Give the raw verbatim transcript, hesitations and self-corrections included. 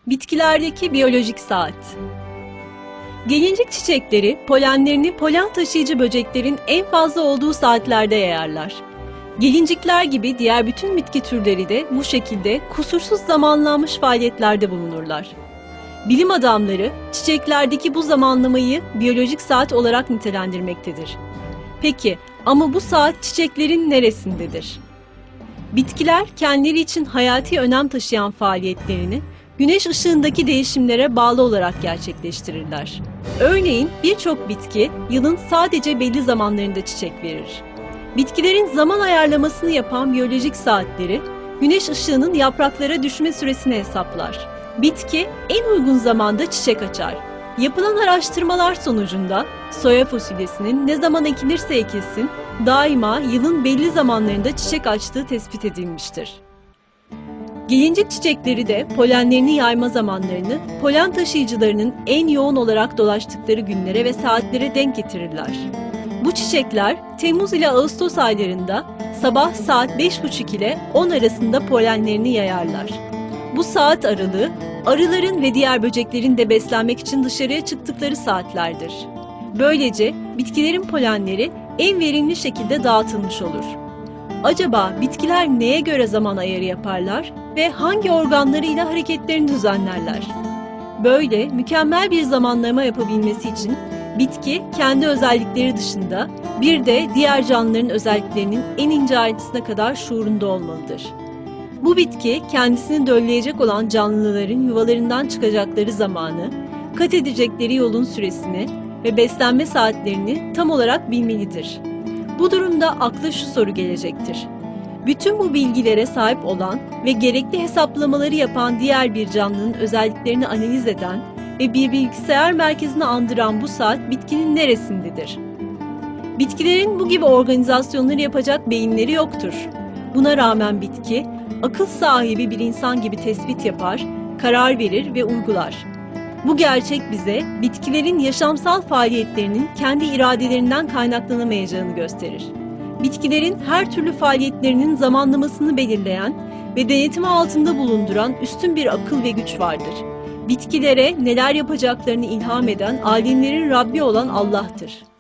Bitkilerdeki biyolojik saat. Gelincik çiçekleri polenlerini polen taşıyıcı böceklerin en fazla olduğu saatlerde yayarlar. Gelincikler gibi diğer bütün bitki türleri de bu şekilde kusursuz zamanlanmış faaliyetlerde bulunurlar. Bilim adamları çiçeklerdeki bu zamanlamayı biyolojik saat olarak nitelendirmektedir. Peki ama bu saat çiçeklerin neresindedir? Bitkiler kendileri için hayati önem taşıyan faaliyetlerini güneş ışığındaki değişimlere bağlı olarak gerçekleştirirler. Örneğin birçok bitki yılın sadece belli zamanlarında çiçek verir. Bitkilerin zaman ayarlamasını yapan biyolojik saatleri güneş ışığının yapraklara düşme süresini hesaplar. Bitki en uygun zamanda çiçek açar. Yapılan araştırmalar sonucunda soya fasulyesinin ne zaman ekilirse ekilsin daima yılın belli zamanlarında çiçek açtığı tespit edilmiştir. Gelincik çiçekleri de polenlerini yayma zamanlarını polen taşıyıcılarının en yoğun olarak dolaştıkları günlere ve saatlere denk getirirler. Bu çiçekler Temmuz ile Ağustos aylarında sabah saat beş buçuk ile on arasında polenlerini yayarlar. Bu saat aralığı arıların ve diğer böceklerin de beslenmek için dışarıya çıktıkları saatlerdir. Böylece bitkilerin polenleri en verimli şekilde dağıtılmış olur. Acaba bitkiler neye göre zaman ayarı yaparlar ve hangi organlarıyla hareketlerini düzenlerler? Böyle mükemmel bir zamanlama yapabilmesi için bitki kendi özellikleri dışında bir de diğer canlıların özelliklerinin en ince ayrıntısına kadar şuurunda olmalıdır. Bu bitki kendisini dölleyecek olan canlıların yuvalarından çıkacakları zamanı, kat edecekleri yolun süresini ve beslenme saatlerini tam olarak bilmelidir. Bu durumda akla şu soru gelecektir. Bütün bu bilgilere sahip olan ve gerekli hesaplamaları yapan diğer bir canlının özelliklerini analiz eden ve bir bilgisayar merkezini andıran bu saat bitkinin neresindedir? Bitkilerin bu gibi organizasyonları yapacak beyinleri yoktur. Buna rağmen bitki, akıl sahibi bir insan gibi tespit yapar, karar verir ve uygular. Bu gerçek bize bitkilerin yaşamsal faaliyetlerinin kendi iradelerinden kaynaklanamayacağını gösterir. Bitkilerin her türlü faaliyetlerinin zamanlamasını belirleyen ve denetimi altında bulunduran üstün bir akıl ve güç vardır. Bitkilere neler yapacaklarını ilham eden alemlerin Rabbi olan Allah'tır.